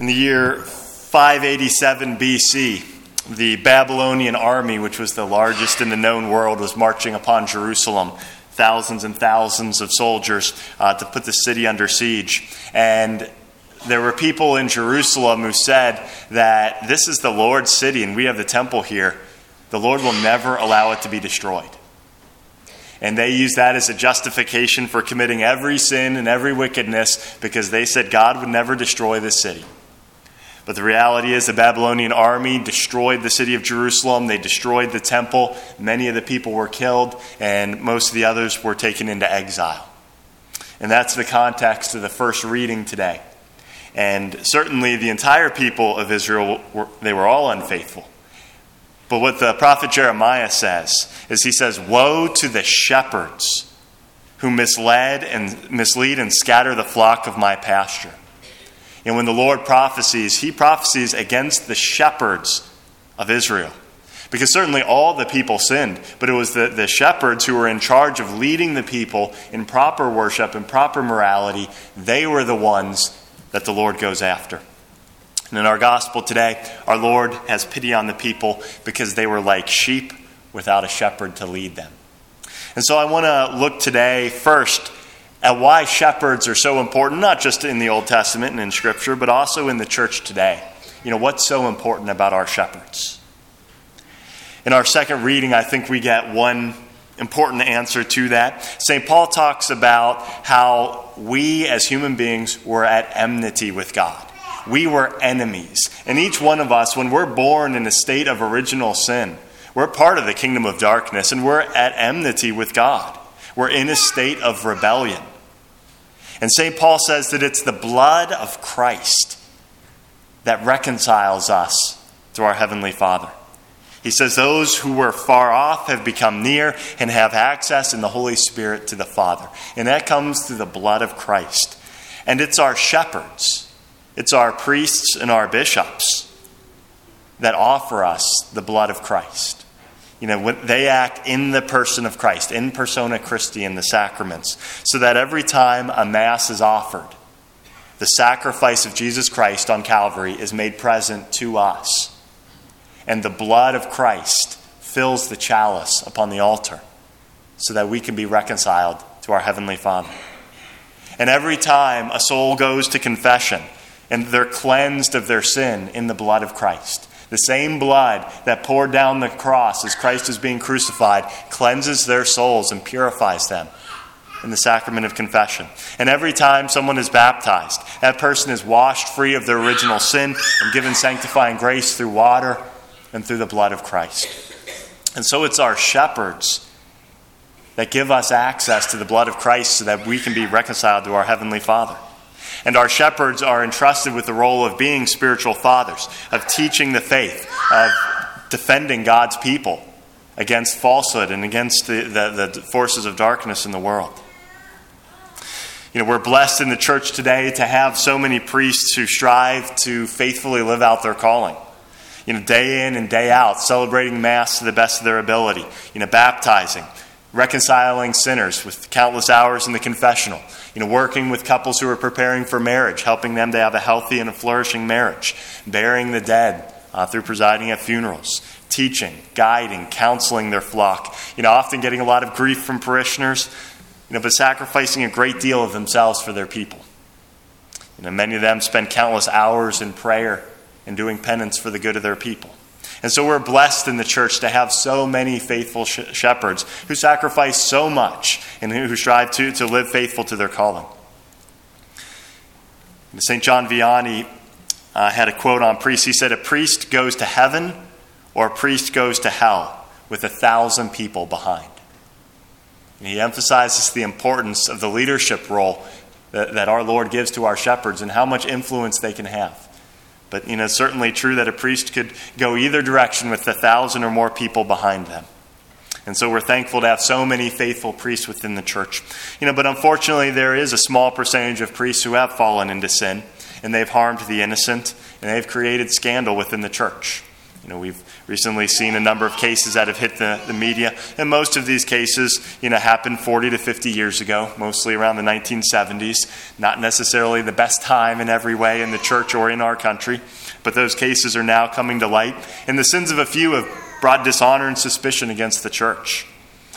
In the year 587 BC, the Babylonian army, which was the largest in the known world, was marching upon Jerusalem. Thousands and thousands of soldiers to put the city under siege. And there were people in Jerusalem who said that this is the Lord's city and we have the temple here. The Lord will never allow it to be destroyed. And they used that as a justification for committing every sin and every wickedness because they said God would never destroy this city. But the reality is the Babylonian army destroyed the city of Jerusalem. They destroyed the temple. Many of the people were killed, and most of the others were taken into exile. And that's the context of the first reading today. And certainly the entire people of Israel, they were all unfaithful. But what the prophet Jeremiah says is he says, "Woe to the shepherds who mislead and scatter the flock of my pasture." And when the Lord prophesies, he prophesies against the shepherds of Israel. Because certainly all the people sinned, but it was the shepherds who were in charge of leading the people in proper worship and proper morality. They were the ones that the Lord goes after. And in our gospel today, our Lord has pity on the people because they were like sheep without a shepherd to lead them. And so I want to look today first at why shepherds are so important, not just in the Old Testament and in Scripture, but also in the church today. You know, what's so important about our shepherds? In our second reading, I think we get one important answer to that. St. Paul talks about how we as human beings were at enmity with God. We were enemies. And each one of us, when we're born in a state of original sin, we're part of the kingdom of darkness and we're at enmity with God. We're in a state of rebellion. And St. Paul says that it's the blood of Christ that reconciles us to our Heavenly Father. He says those who were far off have become near and have access in the Holy Spirit to the Father. And that comes through the blood of Christ. And it's our shepherds, it's our priests and our bishops that offer us the blood of Christ. You know, when they act in the person of Christ, in persona Christi in the sacraments, so that every time a Mass is offered, the sacrifice of Jesus Christ on Calvary is made present to us. And the blood of Christ fills the chalice upon the altar so that we can be reconciled to our Heavenly Father. And every time a soul goes to confession and they're cleansed of their sin in the blood of Christ, the same blood that poured down the cross as Christ is being crucified cleanses their souls and purifies them in the sacrament of confession. And every time someone is baptized, that person is washed free of their original sin and given sanctifying grace through water and through the blood of Christ. And so it's our shepherds that give us access to the blood of Christ so that we can be reconciled to our Heavenly Father. And our shepherds are entrusted with the role of being spiritual fathers, of teaching the faith, of defending God's people against falsehood and against the forces of darkness in the world. You know, we're blessed in the church today to have so many priests who strive to faithfully live out their calling. You know, day in and day out, celebrating Mass to the best of their ability. You know, baptizing, reconciling sinners with countless hours in the confessional. You know, working with couples who are preparing for marriage, helping them to have a healthy and a flourishing marriage. Burying the dead through presiding at funerals. Teaching, guiding, counseling their flock. You know, often getting a lot of grief from parishioners, you know, but sacrificing a great deal of themselves for their people. You know, many of them spend countless hours in prayer and doing penance for the good of their people. And so we're blessed in the church to have so many faithful shepherds who sacrifice so much and who strive to live faithful to their calling. St. John Vianney had a quote on priests. He said, "A priest goes to heaven or a priest goes to hell with 1,000 people behind." And he emphasizes the importance of the leadership role that our Lord gives to our shepherds and how much influence they can have. But, you know, it's certainly true that a priest could go either direction with 1,000 or more people behind them. And so we're thankful to have so many faithful priests within the church. You know, but unfortunately there is a small percentage of priests who have fallen into sin, and they've harmed the innocent, and they've created scandal within the church. We've recently seen a number of cases that have hit the media, and most of these cases, happened 40 to 50 years ago, mostly around the 1970s. Not necessarily the best time in every way in the church or in our country, but those cases are now coming to light, and the sins of a few have brought dishonor and suspicion against the church.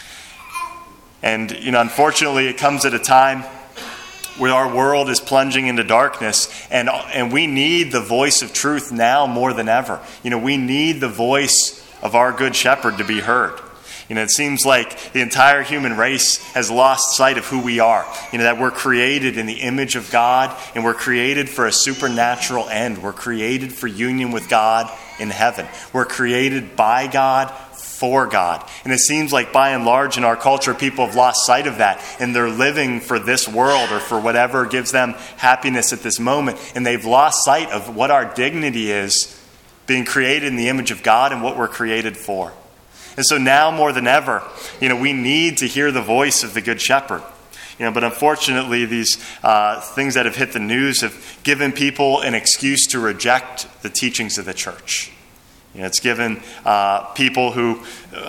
And, unfortunately, it comes at a time where our world is plunging into darkness, and we need the voice of truth now more than ever. We need the voice of our good shepherd to be heard. It seems like the entire human race has lost sight of who we are. That we're created in the image of God, and we're created for a supernatural end. We're created for union with God in heaven. We're created by God, for God. And it seems like by and large in our culture, people have lost sight of that, and they're living for this world or for whatever gives them happiness at this moment. And they've lost sight of what our dignity is, being created in the image of God and what we're created for. And so now more than ever, we need to hear the voice of the Good Shepherd. But unfortunately, these things that have hit the news have given people an excuse to reject the teachings of the church. It's given people who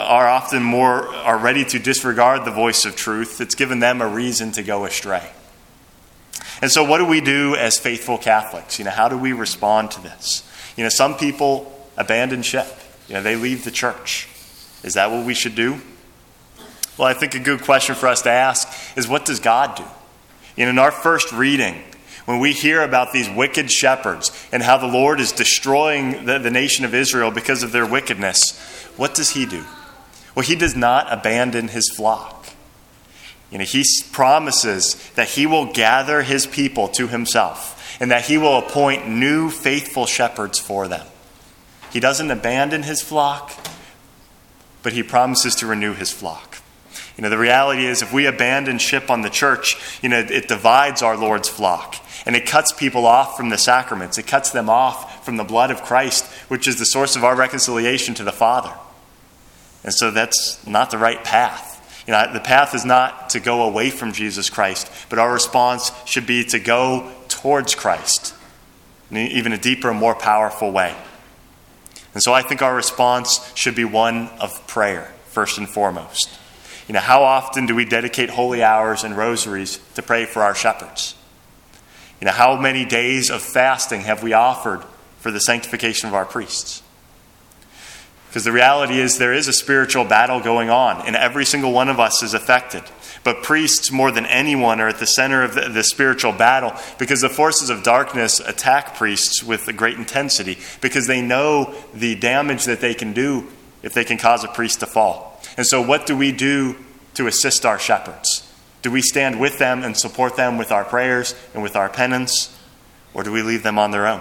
are ready to disregard the voice of truth. It's given them a reason to go astray. And so what do we do as faithful Catholics? How do we respond to this? Some people abandon ship. They leave the church. Is that what we should do? Well, I think a good question for us to ask is, what does God do? In our first reading, when we hear about these wicked shepherds and how the Lord is destroying the nation of Israel because of their wickedness, what does he do? Well, he does not abandon his flock. He promises that he will gather his people to himself and that he will appoint new faithful shepherds for them. He doesn't abandon his flock, but he promises to renew his flock. The reality is, if we abandon ship on the church, it divides our Lord's flock. And it cuts people off from the sacraments. It cuts them off from the blood of Christ, which is the source of our reconciliation to the Father. And so that's not the right path. The path is not to go away from Jesus Christ, but our response should be to go towards Christ in even a deeper and more powerful way. And so I think our response should be one of prayer, first and foremost. How often do we dedicate holy hours and rosaries to pray for our shepherds? How many days of fasting have we offered for the sanctification of our priests? Because the reality is there is a spiritual battle going on, and every single one of us is affected. But priests, more than anyone, are at the center of the spiritual battle, because the forces of darkness attack priests with a great intensity, because they know the damage that they can do if they can cause a priest to fall. And so what do we do to assist our shepherds? Do we stand with them and support them with our prayers and with our penance? Or do we leave them on their own?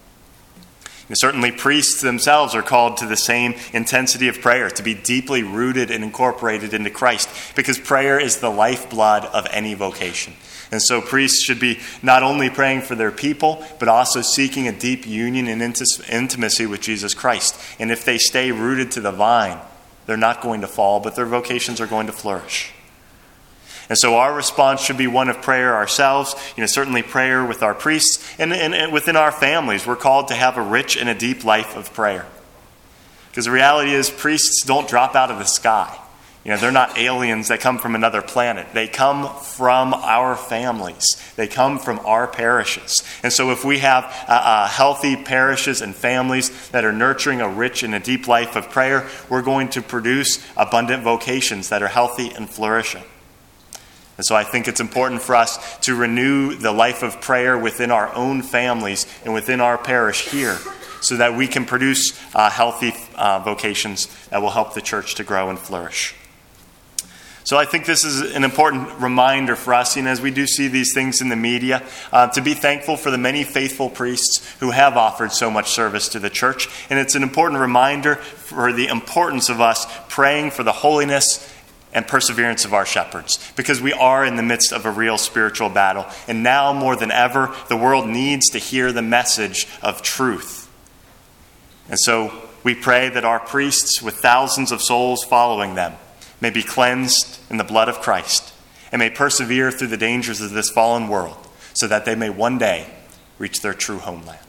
And certainly priests themselves are called to the same intensity of prayer, to be deeply rooted and incorporated into Christ, because prayer is the lifeblood of any vocation. And so priests should be not only praying for their people, but also seeking a deep union and intimacy with Jesus Christ. And if they stay rooted to the vine, they're not going to fall, but their vocations are going to flourish. And so our response should be one of prayer ourselves, certainly prayer with our priests, and within our families. We're called to have a rich and a deep life of prayer. Because the reality is, priests don't drop out of the sky. They're not aliens that come from another planet. They come from our families. They come from our parishes. And so if we have healthy parishes and families that are nurturing a rich and a deep life of prayer, we're going to produce abundant vocations that are healthy and flourishing. And so I think it's important for us to renew the life of prayer within our own families and within our parish here, so that we can produce healthy vocations that will help the church to grow and flourish. So I think this is an important reminder for us, as we do see these things in the media, to be thankful for the many faithful priests who have offered so much service to the church. And it's an important reminder for the importance of us praying for the holiness and perseverance of our shepherds, because we are in the midst of a real spiritual battle. And now more than ever, the world needs to hear the message of truth. And so we pray that our priests, with thousands of souls following them, may be cleansed in the blood of Christ and may persevere through the dangers of this fallen world, so that they may one day reach their true homeland.